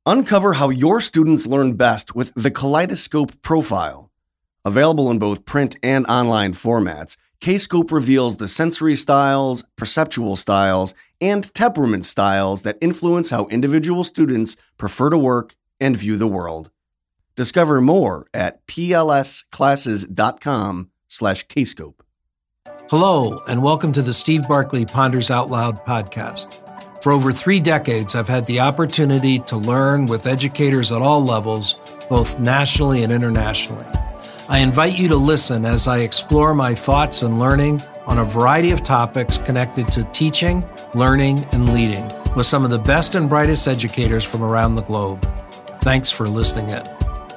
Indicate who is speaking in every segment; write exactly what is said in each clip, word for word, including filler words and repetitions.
Speaker 1: Uncover how your students learn best with the Kaleidoscope Profile. Available in both print and online formats, Kscope reveals the sensory styles, perceptual styles, and temperament styles that influence how individual students prefer to work and view the world. Discover more at plsclasses.com slash Kscope.
Speaker 2: Hello, and welcome to the Steve Barkley Ponders Out Loud podcast. For over three decades, I've had the opportunity to learn with educators at all levels, both nationally and internationally. I invite you to listen as I explore my thoughts and learning on a variety of topics connected to teaching, learning, and leading with some of the best and brightest educators from around the globe. Thanks for listening in.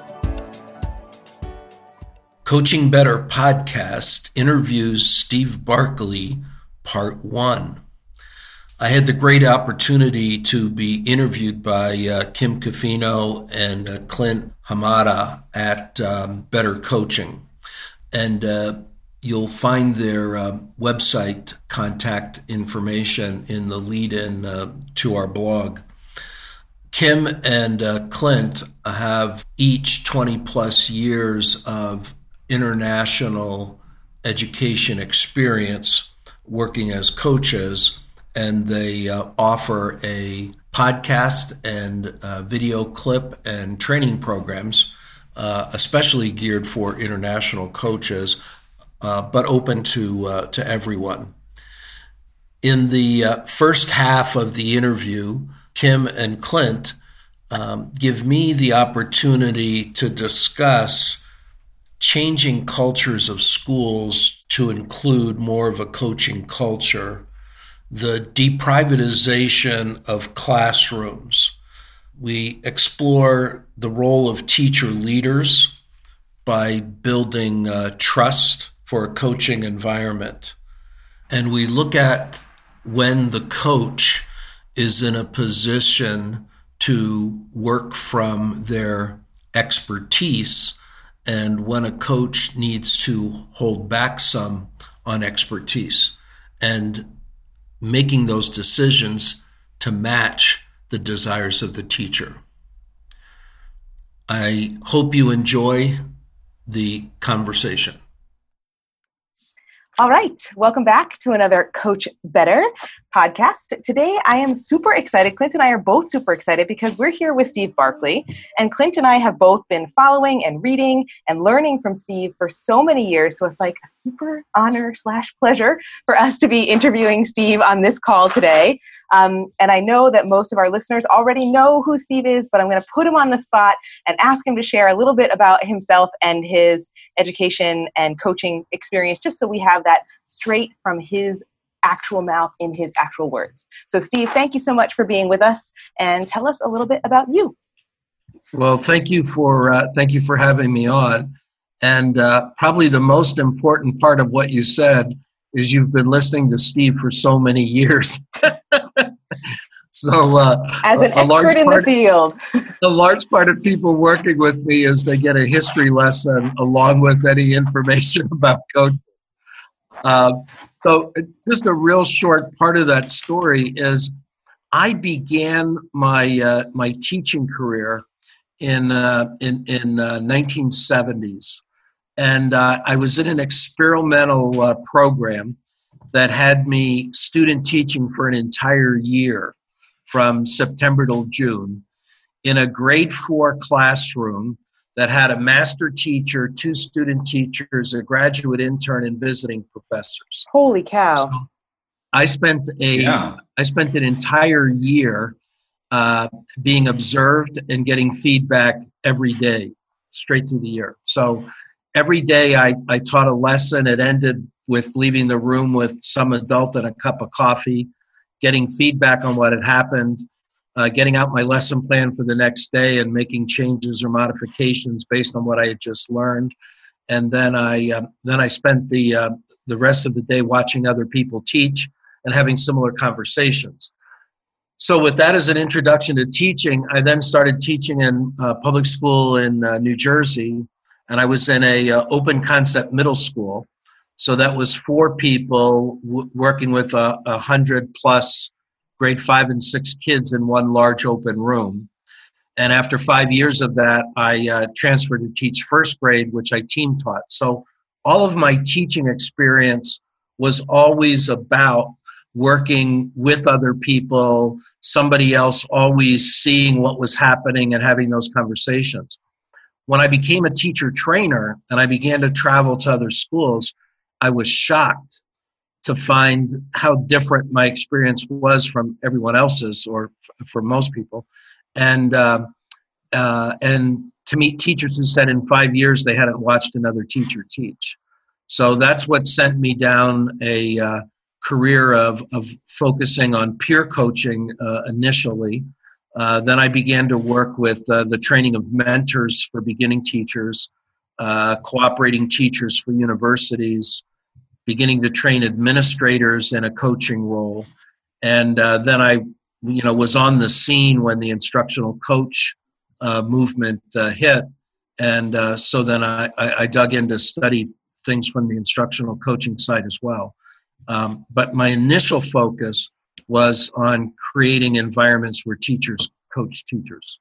Speaker 2: Coaching Better podcast interviews Steve Barkley, part one. I had the great opportunity to be interviewed by uh, Kim Cofino and uh, Clint Hamada at um, Better Coaching. And uh, you'll find their uh, website contact information in the lead-in uh, to our blog. Kim and uh, Clint have each twenty plus years of international education experience working as coaches, and they uh, offer a podcast and uh, video clip and training programs, uh, especially geared for international coaches, uh, but open to uh, to everyone. In the uh, first half of the interview, Kim and Clint um, give me the opportunity to discuss changing cultures of schools to include more of a coaching culture, the deprivatization of classrooms. We explore the role of teacher leaders by building uh, trust for a coaching environment. And we look at when the coach is in a position to work from their expertise and when a coach needs to hold back some on expertise and making those decisions to match the desires of the teacher. I hope you enjoy the conversation.
Speaker 3: All right, welcome back to another Coach Better podcast. Today, I am super excited. Clint and I are both super excited because we're here with Steve Barkley, and Clint and I have both been following and reading and learning from Steve for so many years. So it's like a super honor slash pleasure for us to be interviewing Steve on this call today. Um, and I know that most of our listeners already know who Steve is, but I'm going to put him on the spot and ask him to share a little bit about himself and his education and coaching experience, just so we have that straight from his actual mouth in his actual words. So Steve, thank you so much for being with us, and tell us a little bit about you.
Speaker 2: Well, thank you for uh, thank you for having me on. And uh, probably the most important part of what you said is you've been listening to Steve for so many years. So, uh,
Speaker 3: as an
Speaker 2: a, a
Speaker 3: expert in
Speaker 2: part,
Speaker 3: the field,
Speaker 2: the large part of people working with me is they get a history lesson along with any information about coaching. Uh, so, just a real short part of that story is I began my uh, my teaching career in uh, in in uh, nineteen seventies, and uh, I was in an experimental uh, program that had me student teaching for an entire year, from September till June, in a grade four classroom that had a master teacher, two student teachers, a graduate intern, and visiting professors.
Speaker 3: Holy cow!
Speaker 2: So I spent a yeah. I spent an entire year uh, being observed and getting feedback every day, straight through the year. So every day I, I taught a lesson. It ended with leaving the room with some adult and a cup of coffee, getting feedback on what had happened, uh, getting out my lesson plan for the next day and making changes or modifications based on what I had just learned. And then I uh, then I spent the uh, the rest of the day watching other people teach and having similar conversations. So with that as an introduction to teaching, I then started teaching in uh, public school in uh, New Jersey, and I was in a uh, open concept middle school. So that was four people w- working with a, a hundred plus grade five and six kids in one large open room. And after five years of that, I uh, transferred to teach first grade, which I team taught. So all of my teaching experience was always about working with other people, somebody else always seeing what was happening and having those conversations. When I became a teacher trainer and I began to travel to other schools, I was shocked to find how different my experience was from everyone else's, or f- for most people. And uh, uh, and to meet teachers who said in five years they hadn't watched another teacher teach. So that's what sent me down a uh, career of, of focusing on peer coaching uh, initially. Uh, then I began to work with uh, the training of mentors for beginning teachers, uh, cooperating teachers for universities, beginning to train administrators in a coaching role. And uh, then I you know, was on the scene when the instructional coach uh, movement uh, hit. And uh, so then I, I, I dug in to study things from the instructional coaching side as well. Um, but my initial focus was on creating environments where teachers coach teachers.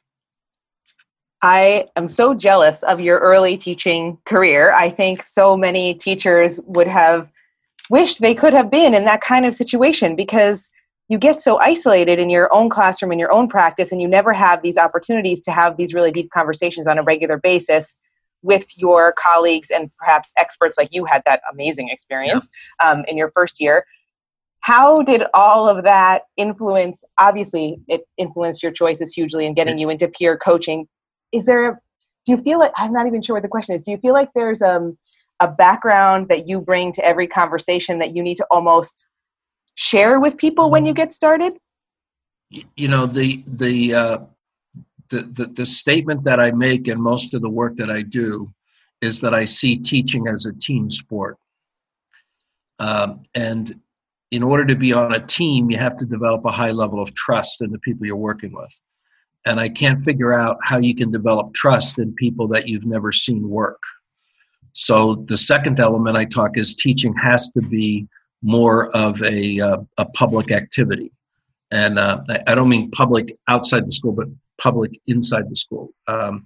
Speaker 3: I am so jealous of your early teaching career. I think so many teachers would have wished they could have been in that kind of situation, because you get so isolated in your own classroom, in your own practice, and you never have these opportunities to have these really deep conversations on a regular basis with your colleagues and perhaps experts like you had that amazing experience yeah. um, in your first year. How did all of that influence, obviously it influenced your choices hugely in getting you into peer coaching. Is there, a, do you feel like, I'm not even sure what the question is, do you feel like there's um, a background that you bring to every conversation that you need to almost share with people when you get started?
Speaker 2: You know, the, the, uh, the, the, the statement that I make in most of the work that I do is that I see teaching as a team sport. Um, and in order to be on a team, you have to develop a high level of trust in the people you're working with. And I can't figure out how you can develop trust in people that you've never seen work. So the second element I talk is teaching has to be more of a, uh, a public activity. And uh, I don't mean public outside the school, but public inside the school. Um,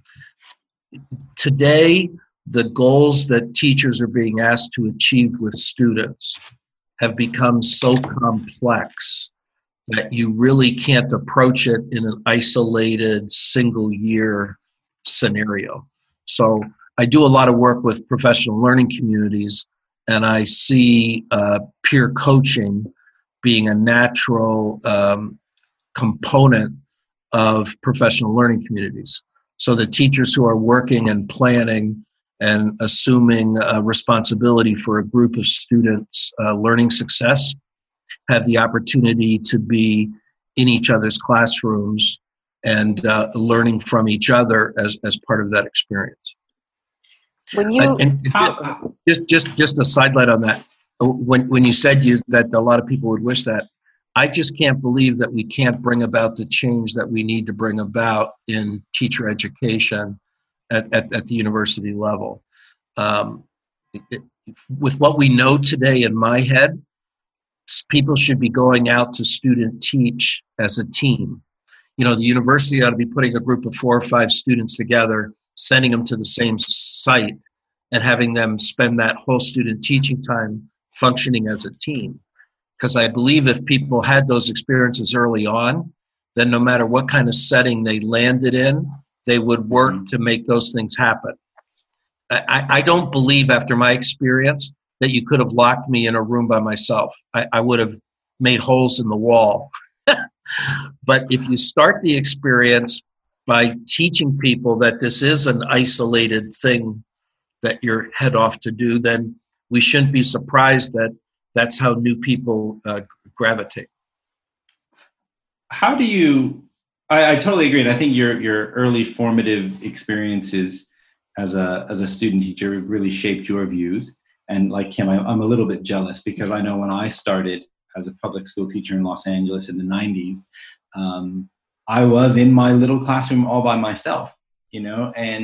Speaker 2: today, the goals that teachers are being asked to achieve with students have become so complex that you really can't approach it in an isolated single year scenario. So I do a lot of work with professional learning communities, and I see uh, peer coaching being a natural um, component of professional learning communities. So the teachers who are working and planning and assuming a responsibility for a group of students' uh, learning success have the opportunity to be in each other's classrooms and uh, learning from each other as, as part of that experience.
Speaker 3: When you
Speaker 2: and, and
Speaker 3: how,
Speaker 2: just just just a sidelight on that, when when you said you that a lot of people would wish that, I just can't believe that we can't bring about the change that we need to bring about in teacher education at, at, at the university level. Um, it, it, with what we know today in my head, people should be going out to student teach as a team. You know, the university ought to be putting a group of four or five students together, sending them to the same site, and having them spend that whole student teaching time functioning as a team. Because I believe if people had those experiences early on, then no matter what kind of setting they landed in, they would work mm-hmm. to make those things happen. I, I don't believe, after my experience, that you could have locked me in a room by myself. I, I would have made holes in the wall. But if you start the experience by teaching people that this is an isolated thing that you're head off to do, then we shouldn't be surprised that that's how new people uh, gravitate.
Speaker 4: How do you, I, I totally agree. And I think your your early formative experiences as a as a student teacher really shaped your views. And like Kim, I, I'm a little bit jealous because I know when I started as a public school teacher in Los Angeles in the nineties, um, I was in my little classroom all by myself, you know, and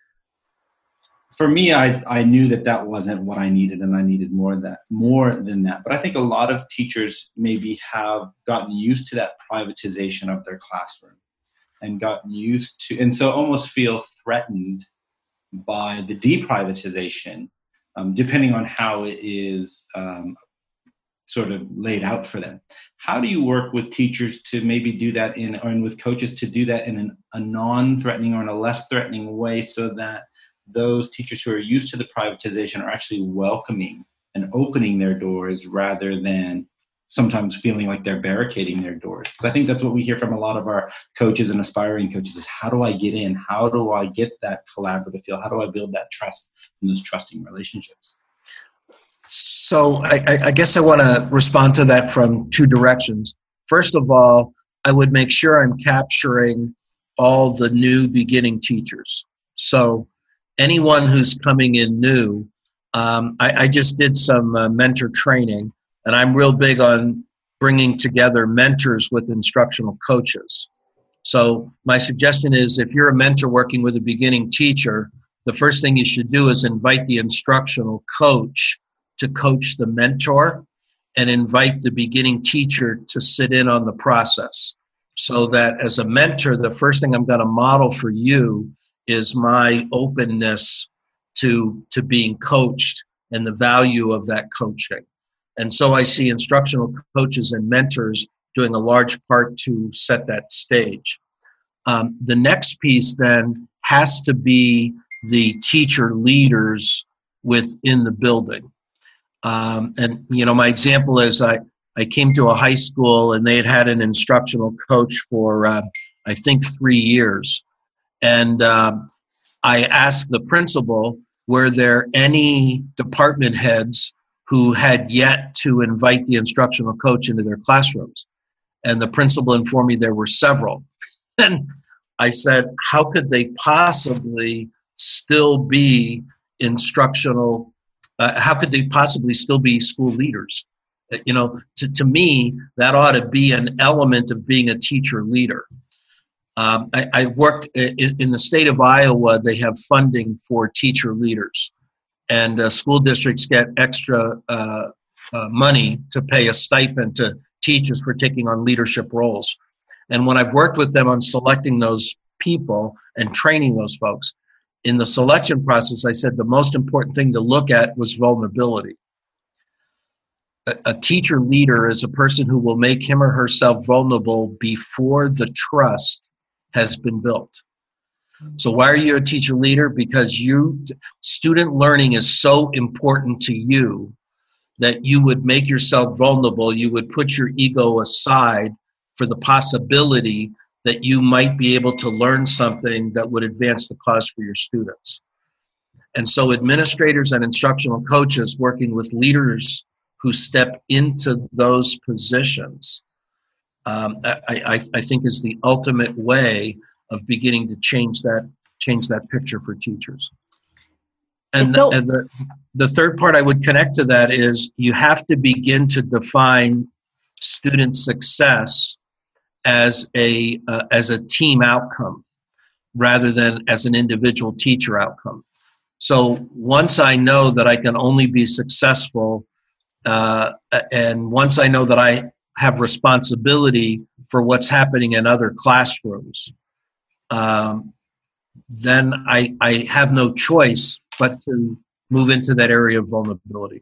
Speaker 4: for me, I, I knew that that wasn't what I needed, and I needed more of that, more than that. But I think a lot of teachers maybe have gotten used to that privatization of their classroom. and gotten used to, and so almost feel threatened by the deprivatization, um, depending on how it is um, sort of laid out for them. How do you work with teachers to maybe do that in, or with coaches to do that in an, a non-threatening or in a less threatening way, so that those teachers who are used to the privatization are actually welcoming and opening their doors rather than sometimes feeling like they're barricading their doors? Because I think that's what we hear from a lot of our coaches and aspiring coaches is, how do I get in? How do I get that collaborative feel? How do I build that trust and those trusting relationships?
Speaker 2: So I, I guess I want to respond to that from two directions. First of all, I would make sure I'm capturing all the new beginning teachers. So anyone who's coming in new, um, I, I just did some uh, mentor training, and I'm real big on bringing together mentors with instructional coaches. So my suggestion is, if you're a mentor working with a beginning teacher, the first thing you should do is invite the instructional coach to coach the mentor, and invite the beginning teacher to sit in on the process. So that as a mentor, the first thing I'm going to model for you is my openness to, to being coached and the value of that coaching. And so I see instructional coaches and mentors doing a large part to set that stage. Um, the next piece then has to be the teacher leaders within the building. Um, and, you know, my example is I, I came to a high school and they had had an instructional coach for, uh, I think, three years. And um, I asked the principal, were there any department heads who had yet to invite the instructional coach into their classrooms? And the principal informed me there were several. And I said, how could they possibly still be instructional Uh, how could they possibly still be school leaders? Uh, you know, to, to me, that ought to be an element of being a teacher leader. Um, I, I worked in, in the state of Iowa. They have funding for teacher leaders, and uh, school districts get extra uh, uh, money to pay a stipend to teachers for taking on leadership roles. And when I've worked with them on selecting those people and training those folks, in the selection process, I said the most important thing to look at was vulnerability. A, a teacher leader is a person who will make him or herself vulnerable before the trust has been built. So why are you a teacher leader? Because you, student learning is so important to you that you would make yourself vulnerable. You would put your ego aside for the possibility that you might be able to learn something that would advance the cause for your students. And so administrators and instructional coaches working with leaders who step into those positions, um, I, I, I think is the ultimate way of beginning to change that change that picture for teachers. And,
Speaker 3: so-
Speaker 2: the, and the, the third part I would connect to that is you have to begin to define student success as a uh, as a team outcome rather than as an individual teacher outcome. So once I know that I can only be successful, uh, and once I know that I have responsibility for what's happening in other classrooms, um, then I, I have no choice but to move into that area of vulnerability.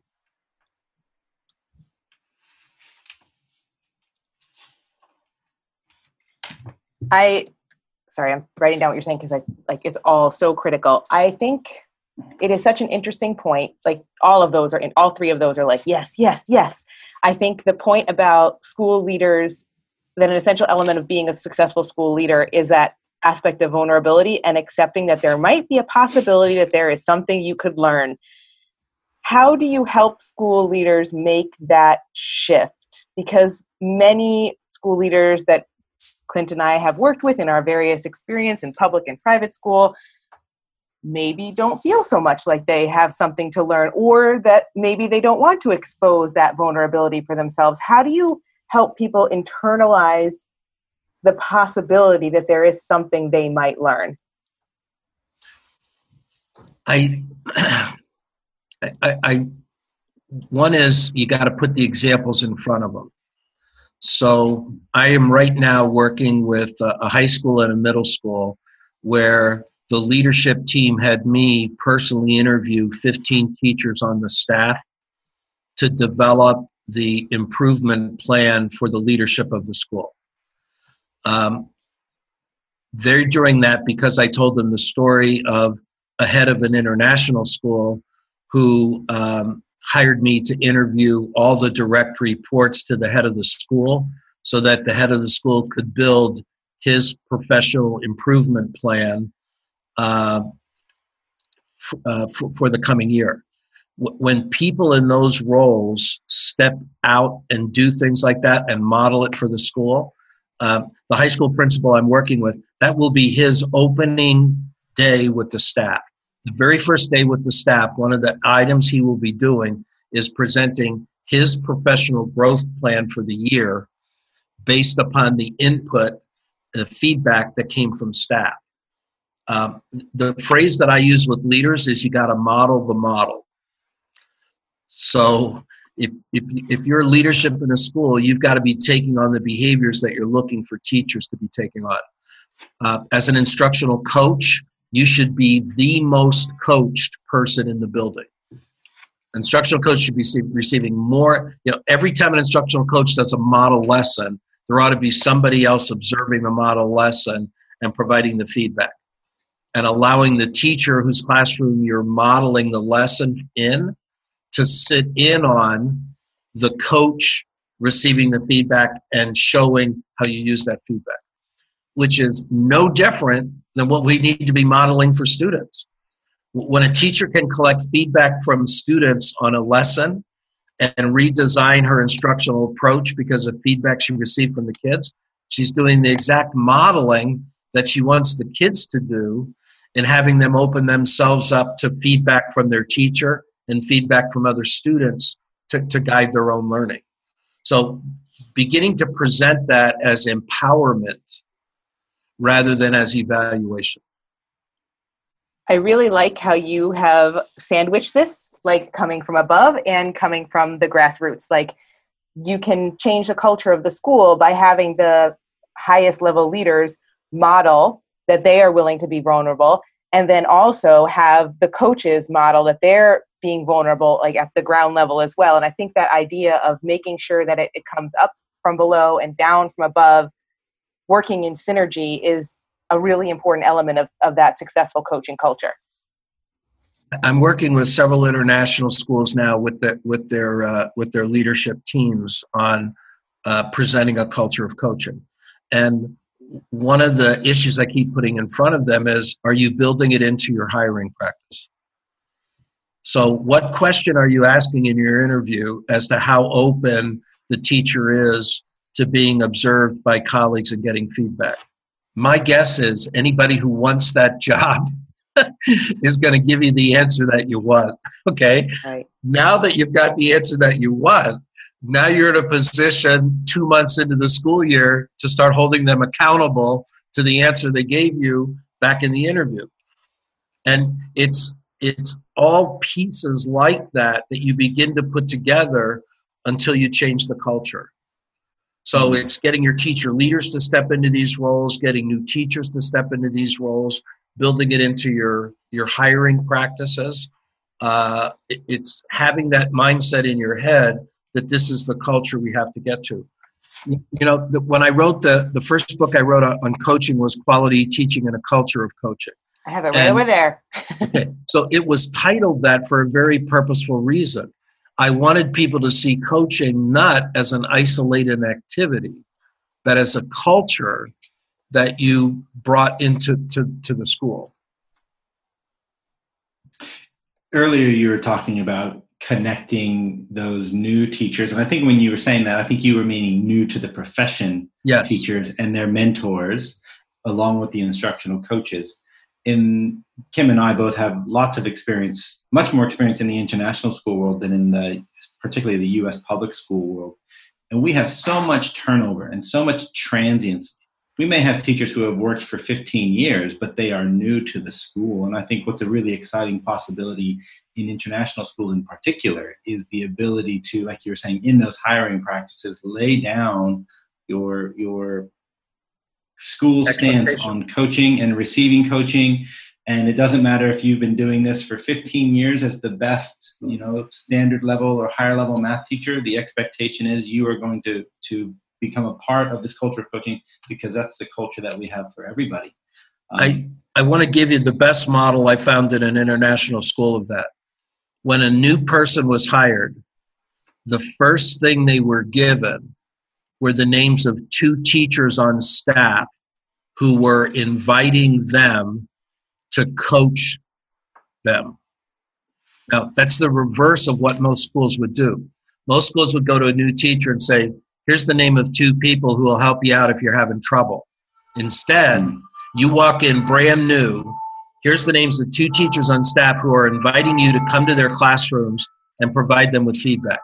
Speaker 3: I, sorry, I'm writing down what you're saying because I like it's all so critical. I think it is such an interesting point. Like all of those are in, all three of those are like, yes, yes, yes. I think the point about school leaders, that an essential element of being a successful school leader is that aspect of vulnerability and accepting that there might be a possibility that there is something you could learn. How do you help school leaders make that shift? Because many school leaders that Clint and I have worked with in our various experience in public and private school maybe don't feel so much like they have something to learn, or that maybe they don't want to expose that vulnerability for themselves. How do you help people internalize the possibility that there is something they might learn?
Speaker 2: I, I, I one is you got to put the examples in front of them. So I am right now working with a high school and a middle school where the leadership team had me personally interview fifteen teachers on the staff to develop the improvement plan for the leadership of the school. Um, they're doing that because I told them the story of a head of an international school who um, hired me to interview all the direct reports to the head of the school so that the head of the school could build his professional improvement plan uh, f- uh, f- for the coming year. W- when people in those roles step out and do things like that and model it for the school, uh, the high school principal I'm working with, that will be his opening day with the staff. The very first day with the staff, one of the items he will be doing is presenting his professional growth plan for the year based upon the input, the feedback that came from staff. Um, the phrase that I use with leaders is you got to model the model. So if, if, if you're leadership in a school, you've got to be taking on the behaviors that you're looking for teachers to be taking on. Uh, as an instructional coach, you should be the most coached person in the building. Instructional coach should be receiving more, you know, every time an instructional coach does a model lesson, there ought to be somebody else observing the model lesson and providing the feedback and allowing the teacher whose classroom you're modeling the lesson in to sit in on the coach receiving the feedback and showing how you use that feedback, which is no different than what we need to be modeling for students. When a teacher can collect feedback from students on a lesson and redesign her instructional approach because of feedback she received from the kids, she's doing the exact modeling that she wants the kids to do and having them open themselves up to feedback from their teacher and feedback from other students to, to guide their own learning. So beginning to present that as empowerment rather than as evaluation.
Speaker 3: I really like how you have sandwiched this, like coming from above and coming from the grassroots. Like you can change the culture of the school by having the highest level leaders model that they are willing to be vulnerable, and then also have the coaches model that they're being vulnerable, like at the ground level as well. And I think that idea of making sure that it, it comes up from below and down from above, working in synergy, is a really important element of, of that successful coaching culture.
Speaker 2: I'm working with several international schools now with the, with their uh, with their leadership teams on uh, presenting a culture of coaching. And one of the issues I keep putting in front of them is, are you building it into your hiring practice? So what question are you asking in your interview as to how open the teacher is to being observed by colleagues and getting feedback? My guess is anybody who wants that job is going to give you the answer that you want. Okay.
Speaker 3: Right.
Speaker 2: Now that you've got the answer that you want, now you're in a position two months into the school year to start holding them accountable to the answer they gave you back in the interview. And it's it's all pieces like that that you begin to put together until you change the culture. So it's getting your teacher leaders to step into these roles, getting new teachers to step into these roles, building it into your, your hiring practices. Uh, it, it's having that mindset in your head that this is the culture we have to get to. You know, the, when I wrote the, the first book I wrote on, on coaching was Quality Teaching and a Culture of Coaching.
Speaker 3: I have it right
Speaker 2: And,
Speaker 3: over there.
Speaker 2: okay, so it was titled that for a very purposeful reason. I wanted people to see coaching not as an isolated activity, but as a culture that you brought into to, to the school.
Speaker 4: Earlier, you were talking about connecting those new teachers. And I think when you were saying that, I think you were meaning new to the profession
Speaker 2: Yes.
Speaker 4: teachers and their mentors, along with the instructional coaches. In Kim and I both have lots of experience, much more experience in the international school world than in the, particularly the U S public school world. And we have so much turnover and so much transience we may have teachers who have worked for fifteen years, but they are new to the school. And I think what's a really exciting possibility in international schools in particular is the ability to, like you were saying, in those hiring practices, lay down your, your school stance on coaching and receiving coaching. And it doesn't matter if you've been doing this for fifteen years as the best, you know, standard level or higher level math teacher. The expectation is you are going to, to become a part of this culture of coaching, because that's the culture that we have for everybody. Um,
Speaker 2: I, I want to give you the best model I found in an international school of that. When a new person was hired, the first thing they were given were the names of two teachers on staff who were inviting them to coach them. Now, that's the reverse of what most schools would do. Most schools would go to a new teacher and say, here's the name of two people who will help you out if you're having trouble. Instead, you walk in brand new, here's the names of two teachers on staff who are inviting you to come to their classrooms and provide them with feedback.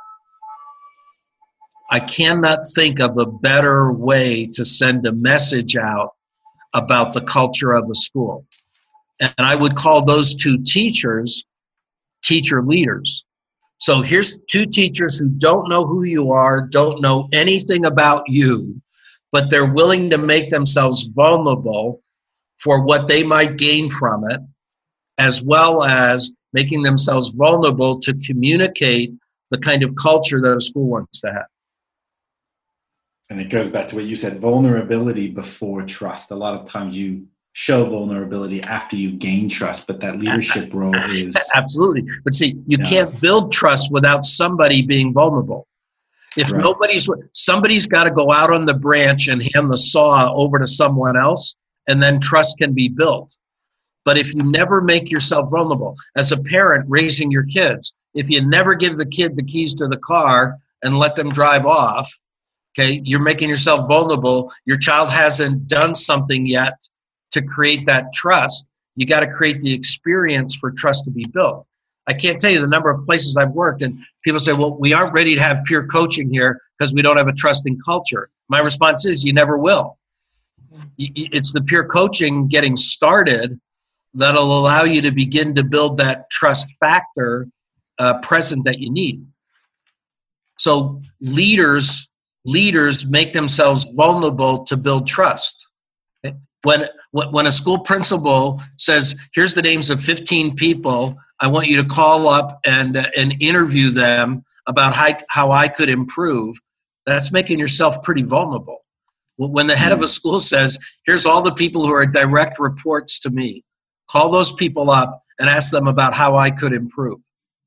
Speaker 2: I cannot think of a better way to send a message out about the culture of a school. And I would call those two teachers teacher leaders. So here's two teachers who don't know who you are, don't know anything about you, but they're willing to make themselves vulnerable for what they might gain from it, as well as making themselves vulnerable to communicate the kind of culture that a school wants to have.
Speaker 4: And it goes back to what you said, vulnerability before trust. A lot of times you show vulnerability after you gain trust, but that leadership role is...
Speaker 2: Absolutely. But see, you
Speaker 4: yeah.
Speaker 2: can't build trust without somebody being vulnerable. If
Speaker 4: right.
Speaker 2: nobody's, somebody's got to go out on the branch and hand the saw over to someone else, and then trust can be built. But if you never make yourself vulnerable, as a parent raising your kids, if you never give the kid the keys to the car and let them drive off, okay, you're making yourself vulnerable. Your child hasn't done something yet to create that trust. You got to create the experience for trust to be built. I can't tell you the number of places I've worked, and people say, well, we aren't ready to have peer coaching here because we don't have a trusting culture. My response is, you never will. It's the peer coaching getting started that'll allow you to begin to build that trust factor uh, present that you need. So leaders, leaders make themselves vulnerable to build trust. When, when a school principal says, here's the names of fifteen people, I want you to call up and, uh, and interview them about how, how I could improve, that's making yourself pretty vulnerable. When the head of a school says, here's all the people who are direct reports to me, call those people up and ask them about how I could improve.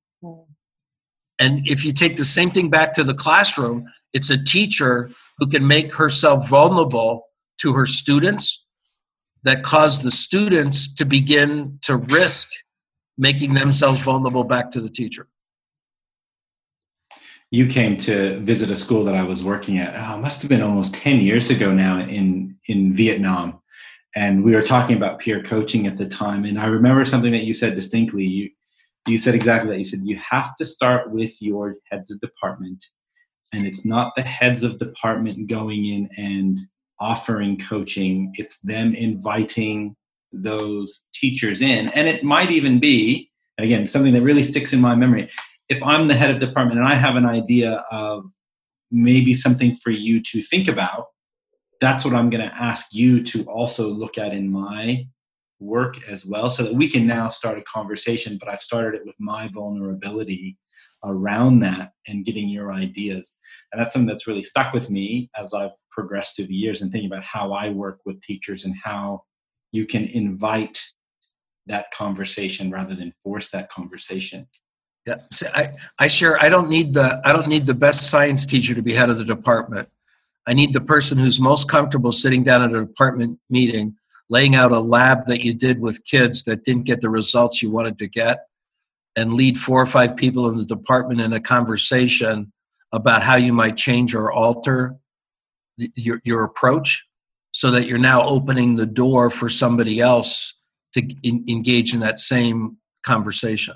Speaker 2: And if you take the same thing back to the classroom, it's a teacher who can make herself vulnerable to her students that cause the students to begin to risk making themselves vulnerable back to the teacher.
Speaker 4: You came to visit a school that I was working at. Oh, it must have been almost ten years ago now in, in Vietnam. And we were talking about peer coaching at the time. And I remember something that you said distinctly. You, you said exactly that. You said, you have to start with your heads of department. And it's not the heads of department going in and offering coaching. It's them inviting those teachers in. And it might even be, and again, something that really sticks in my memory, if I'm the head of department and I have an idea of maybe something for you to think about, that's what I'm going to ask you to also look at in my work as well, so that we can now start a conversation. But I've started it with my vulnerability around that and getting your ideas. And that's something that's really stuck with me as I've progressed through the years and thinking about how I work with teachers and how you can invite that conversation rather than force that conversation.
Speaker 2: Yeah, so I, I share. I don't need the. I don't need the best science teacher to be head of the department. I need the person who's most comfortable sitting down at a department meeting, laying out a lab that you did with kids that didn't get the results you wanted to get, and lead four or five people in the department in a conversation about how you might change or alter the, your your approach, so that you're now opening the door for somebody else to in, engage in that same conversation.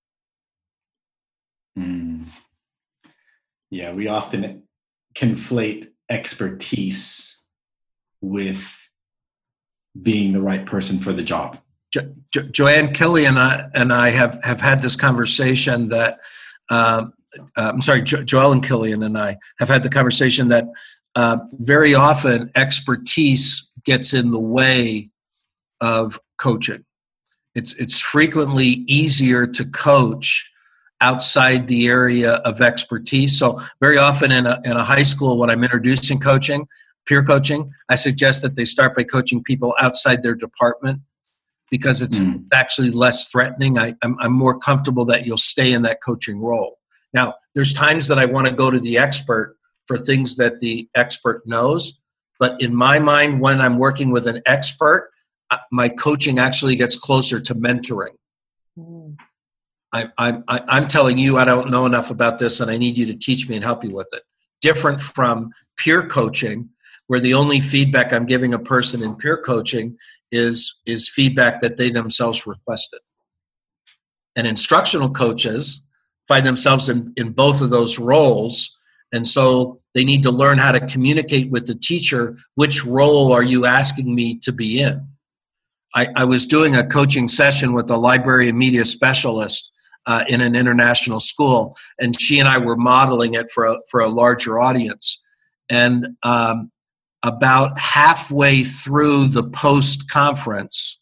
Speaker 4: Mm. Yeah, we often conflate expertise with being the right person for the job?
Speaker 2: Jo- jo- Joanne Kelly and I and I have, have had this conversation that um, uh, I'm sorry, jo- Joellen Killian and I have had the conversation that uh, very often expertise gets in the way of coaching. It's it's frequently easier to coach outside the area of expertise. So very often in a in a high school, when I'm introducing coaching, peer coaching, I suggest that they start by coaching people outside their department because it's mm. actually less threatening. I, I'm, I'm more comfortable that you'll stay in that coaching role. Now, there's times that I want to go to the expert for things that the expert knows, but in my mind, when I'm working with an expert, my coaching actually gets closer to mentoring. Mm. I, I, I, I'm telling you, I don't know enough about this, and I need you to teach me and help you with it. Different from peer coaching, where the only feedback I'm giving a person in peer coaching is, is feedback that they themselves requested. And instructional coaches find themselves in, in both of those roles, and so they need to learn how to communicate with the teacher. Which role are you asking me to be in? I, I was doing a coaching session with a library and media specialist uh, in an international school, and she and I were modeling it for a, for a larger audience. And um, about halfway through the post-conference,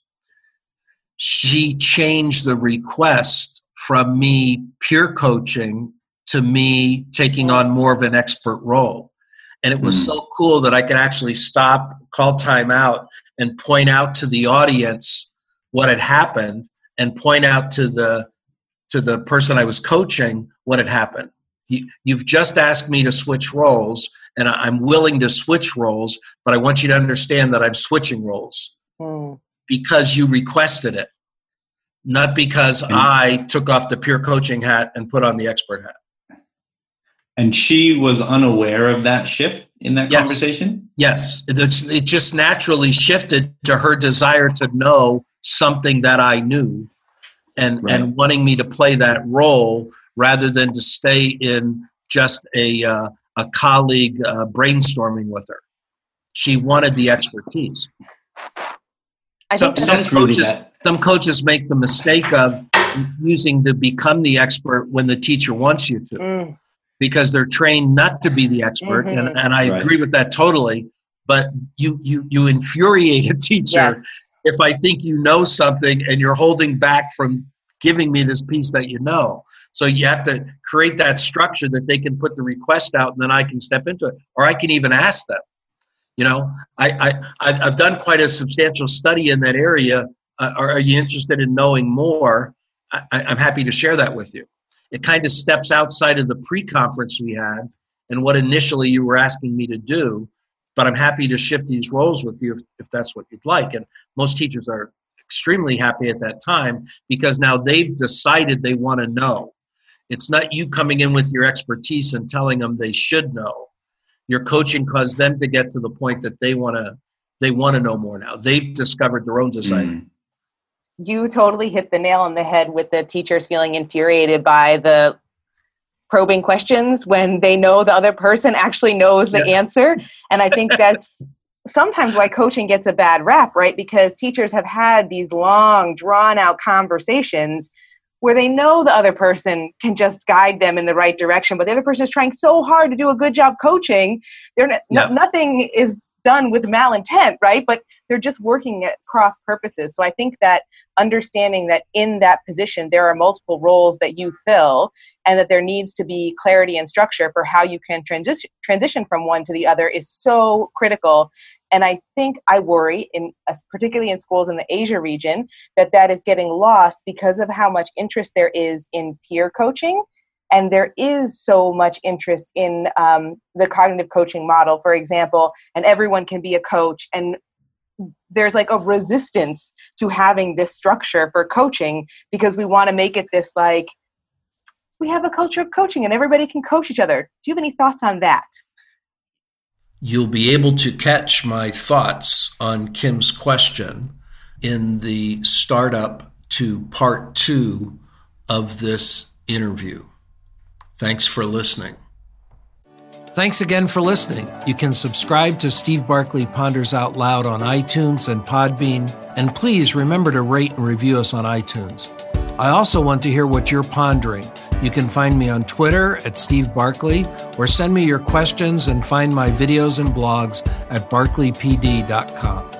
Speaker 2: she changed the request from me peer coaching to me taking on more of an expert role. And it was mm. so cool that I could actually stop, call time out, and point out to the audience what had happened, and point out to the to the person I was coaching what had happened. You, you've just asked me to switch roles, and I'm willing to switch roles, but I want you to understand that I'm switching roles mm. because you requested it, not because and, I took off the peer coaching hat and put on the expert hat.
Speaker 4: And she was unaware of that shift in that
Speaker 2: yes.
Speaker 4: conversation?
Speaker 2: Yes. It's, it just naturally shifted to her desire to know something that I knew, and, right. and wanting me to play that role rather than to stay in just a uh, a colleague uh, brainstorming with her. She wanted the expertise.
Speaker 3: I
Speaker 2: some,
Speaker 3: think
Speaker 2: some coaches
Speaker 4: really that.
Speaker 2: some coaches make the mistake of using to become the expert when the teacher wants you to. Mm. Because they're trained not to be the expert, mm-hmm. and, and I right. agree with that totally. But you you you infuriate a teacher yes. if I think you know something and you're holding back from giving me this piece that you know. So you have to create that structure that they can put the request out, and then I can step into it, or I can even ask them. You know, I I I've done quite a substantial study in that area. Uh, are, are you interested in knowing more? I, I'm happy to share that with you. It kind of steps outside of the pre-conference we had and what initially you were asking me to do, but I'm happy to shift these roles with you if, if that's what you'd like. And most teachers are extremely happy at that time because now they've decided they want to know. It's not you coming in with your expertise and telling them they should know. Your coaching caused them to get to the point that they want to they want to know more now. They've discovered their own desire. Mm.
Speaker 3: You totally hit the nail on the head with the teachers feeling infuriated by the probing questions when they know the other person actually knows the yeah. answer. And I think that's sometimes why coaching gets a bad rap, right? Because teachers have had these long, drawn-out conversations where they know the other person can just guide them in the right direction, but the other person is trying so hard to do a good job coaching. They're not, yeah. no, nothing is done with malintent, right? But they're just working at cross purposes. So I think that understanding that in that position, there are multiple roles that you fill, and that there needs to be clarity and structure for how you can transition transition from one to the other is so critical. And I think I worry, in particularly in schools in the Asia region, that that is getting lost because of how much interest there is in peer coaching. And there is so much interest in um, the cognitive coaching model, for example, and everyone can be a coach. And there's like a resistance to having this structure for coaching because we want to make it this like, we have a culture of coaching and everybody can coach each other. Do you have any thoughts on that?
Speaker 2: You'll be able to catch my thoughts on Kim's question in the startup to part two of this interview. Thanks for listening. Thanks again for listening. You can subscribe to Steve Barkley Ponders Out Loud on iTunes and Podbean, and please remember to rate and review us on iTunes. I also want to hear what you're pondering. You can find me on Twitter at Steve Barkley, or send me your questions and find my videos and blogs at barkley p d dot com.